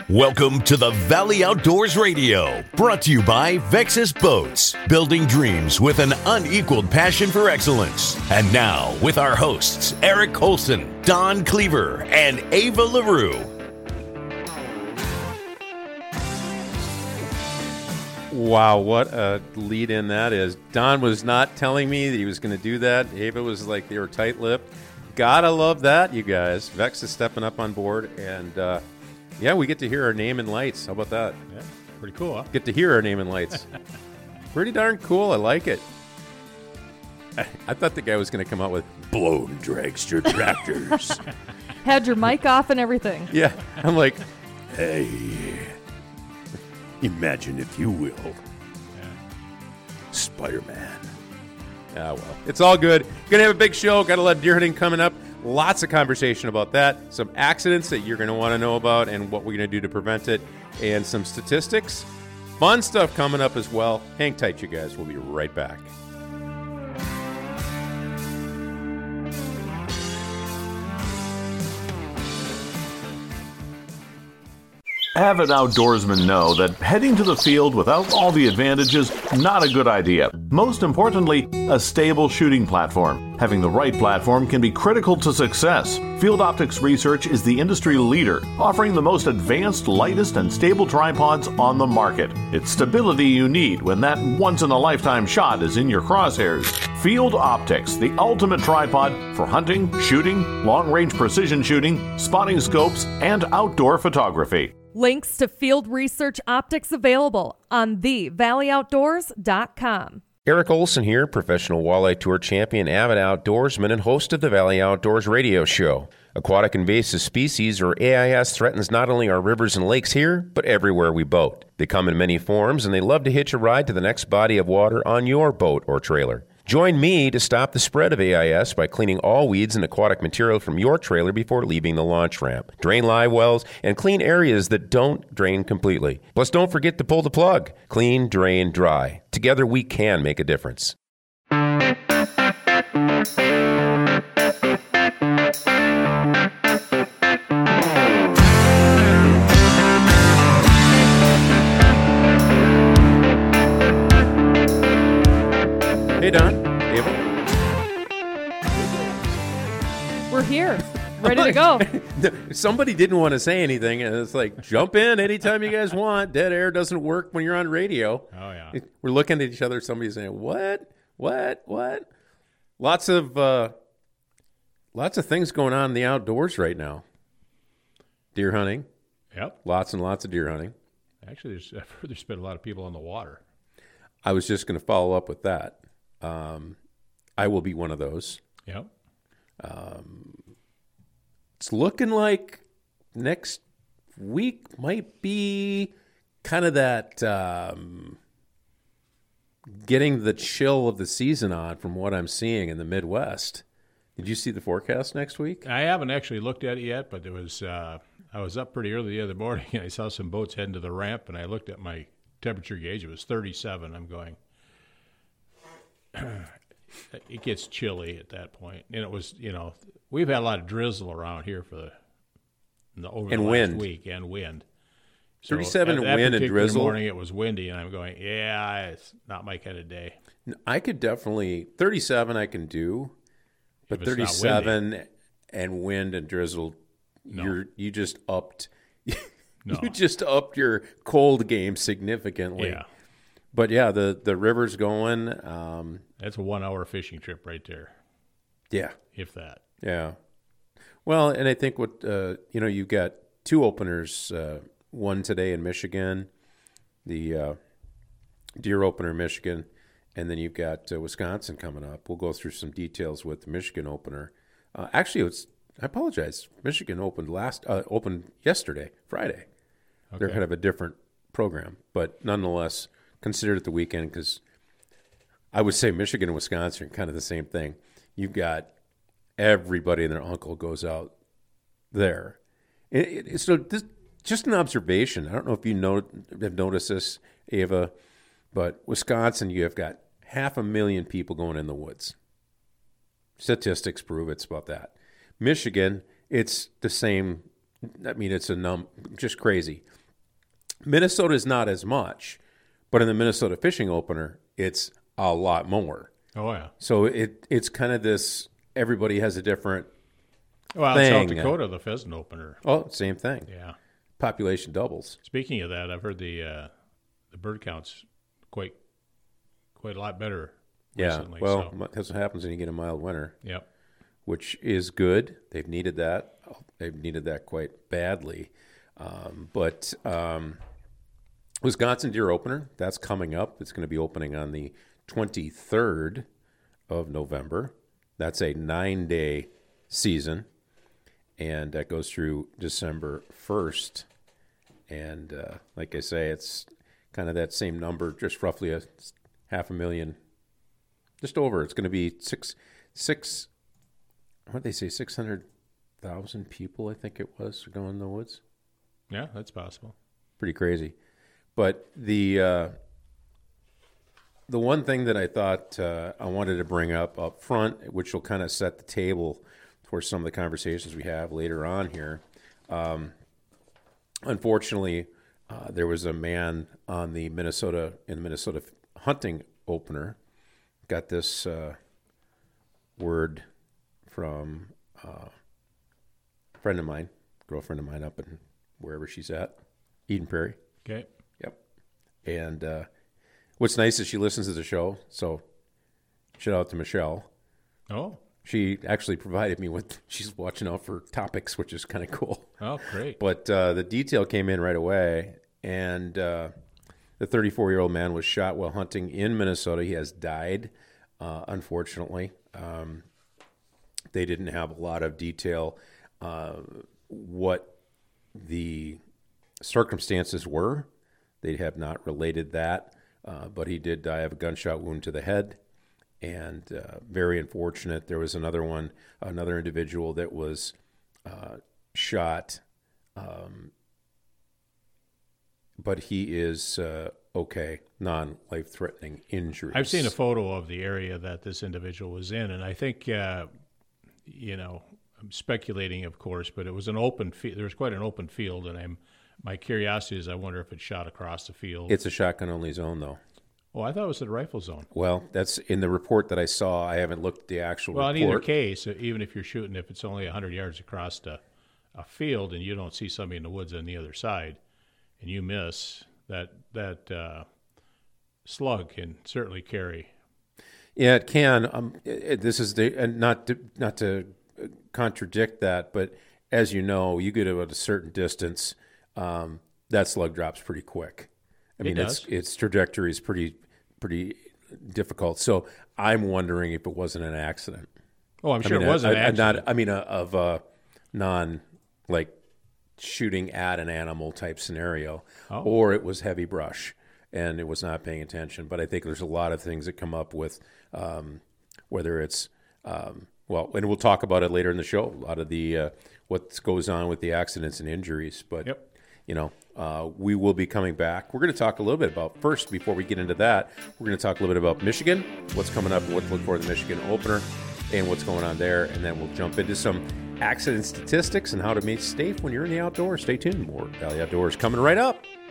Welcome to the Valley Outdoors Radio, brought to you by Vexus Boats, building dreams with an unequaled passion for excellence. And now, with our hosts, Eric Colson, Don Cleaver, and Ava LaRue. Wow, what a lead in that is. Don was not telling me that he was going to do that. Ava was like, they were tight-lipped. Gotta love that, you guys. Vex is stepping up on board, and yeah, we get to hear our name in lights. How about that? Yeah, pretty cool, huh? Get to hear our name in lights. Pretty darn cool. I like it. I thought the guy was going to come out with blown dragster tractors. Had your mic off and everything. Yeah, I'm like, Hey, imagine if you will, Spider-Man. ah, well, it's all good. Going to have a big show. Got a lot of deer hunting coming up. Lots of conversation about that. Some accidents that you're going to want to know about and what we're going to do to prevent it. And some statistics. Fun stuff coming up as well. Hang tight, you guys. We'll be right back. Avid outdoorsmen know that heading to the field without all the advantages, not a good idea. Most importantly, a stable shooting platform. Having the right platform can be critical to success. Field Optics Research is the industry leader, offering the most advanced, lightest, and stable tripods on the market. It's stability you need when that once-in-a-lifetime shot is in your crosshairs. Field Optics, the ultimate tripod for hunting, shooting, long-range precision shooting, spotting scopes, and outdoor photography. Links to Field Research Optics available on thevalley.outdoors.com. Eric Olson here, professional walleye tour champion, avid outdoorsman, and host of the Valley Outdoors Radio Show. Aquatic invasive species, or AIS, threatens not only our rivers and lakes here, but everywhere we boat. They come in many forms, and they love to hitch a ride to the next body of water on your boat or trailer. Join me to stop the spread of AIS by cleaning all weeds and aquatic material from your trailer before leaving the launch ramp. Drain live wells and clean areas that don't drain completely. Plus, don't forget to pull the plug. Clean, drain, dry. Together, we can make a difference. Hey, Don. Ava. We're here, ready to go. Somebody didn't want to say anything, and it's like, jump in anytime you guys want. Dead air doesn't work when you're on radio. Oh, yeah. We're looking at each other. Somebody's saying, what? Lots of things going on in the outdoors right now. Deer hunting. Yep. Lots and lots of deer hunting. Actually, I've heard there's been a lot of people on the water. I was just going to follow up with that. I will be one of those. Yep. It's looking like next week might be kind of that getting the chill of the season on from what I'm seeing in the Midwest. Did you see the forecast next week? I haven't actually looked at it yet, but there was I was up pretty early the other morning, and I saw some boats heading to the ramp, and I looked at my temperature gauge. It was 37. I'm going, it gets chilly at that point. And it was, we've had a lot of drizzle around here over the last week, and wind. So 37 that wind and drizzle. Morning it was windy, and I'm going, yeah, it's not my kind of day. I could definitely 37. I can do, but 37 and wind and drizzle. No. You just upped. No. You just upped your cold game significantly. Yeah. But yeah, the river's going. That's a 1 hour fishing trip right there. Yeah. If that. Yeah. Well, and I think what you've got two openers. One today in Michigan, the deer opener in Michigan, and then you've got Wisconsin coming up. We'll go through some details with the Michigan opener. Actually, I apologize. Michigan opened yesterday, Friday. Okay. They're kind of a different program, but nonetheless, consider it the weekend because I would say Michigan and Wisconsin are kind of the same thing. You've got everybody and their uncle goes out there. So this just an observation. I don't know if you have noticed this, Ava, but Wisconsin, you have got 500,000 people going in the woods. Statistics prove it's about that. Michigan, it's the same I mean, it's just crazy. Minnesota is not as much, but in the Minnesota Fishing Opener, it's a lot more. Oh, yeah. So it's kind of this, everybody has a different thing. South Dakota, the Pheasant Opener. Oh, same thing. Yeah. Population doubles. Speaking of that, I've heard the bird count's quite a lot better recently. Well, that's what happens when you get a mild winter. Yep. Which is good. They've needed that. They've needed that quite badly. But Wisconsin Deer Opener, that's coming up. It's going to be opening on the 23rd of November. That's a 9-day season, and that goes through December 1st. And like I say, it's kind of that same number, just roughly 500,000, just over. It's going to be what did they say, 600,000 people, I think it was, are going in the woods. Yeah, that's possible. Pretty crazy. But the one thing that I thought I wanted to bring up front, which will kind of set the table for some of the conversations we have later on here, unfortunately, there was a man on the Minnesota hunting opener, got this word from a friend of mine, girlfriend of mine up in wherever she's at, Eden Prairie. Okay. Yep. And what's nice is she listens to the show, so shout out to Michelle. Oh. She actually provided me with, she's watching out for topics, which is kind of cool. Oh, great. But the detail came in right away, and the 34-year-old man was shot while hunting in Minnesota. He has died, unfortunately. They didn't have a lot of detail what the circumstances were. They have not related that, but he did die of a gunshot wound to the head, and very unfortunate. There was another individual that was shot, but he is okay, non-life-threatening injuries. I've seen a photo of the area that this individual was in, and I think, I'm speculating, of course, but it was an open field. There was quite an open field, and my curiosity is I wonder if it shot across the field. It's a shotgun-only zone, though. Oh, I thought it was a rifle zone. Well, that's in the report that I saw. I haven't looked at the actual report. Well, in either case, even if you're shooting, if it's only 100 yards across a field and you don't see somebody in the woods on the other side and you miss, that slug can certainly carry. Yeah, it can. This is not to contradict that, but as you know, you get about a certain distance, that slug drops pretty quick. I mean, its trajectory is pretty difficult. So I'm wondering if it wasn't an accident. Oh, I'm sure it was an accident. Of a non shooting at an animal type scenario, or it was heavy brush and it was not paying attention. But I think there's a lot of things that come up with whether it's and we'll talk about it later in the show. A lot of the what goes on with the accidents and injuries, but. Yep. We will be coming back. We're going to talk a little bit about, first, before we get into that, we're going to talk a little bit about Michigan, what's coming up, what to look for in the Michigan opener, and what's going on there. And then we'll jump into some accident statistics and how to be safe when you're in the outdoors. Stay tuned. More Valley Outdoors coming right up.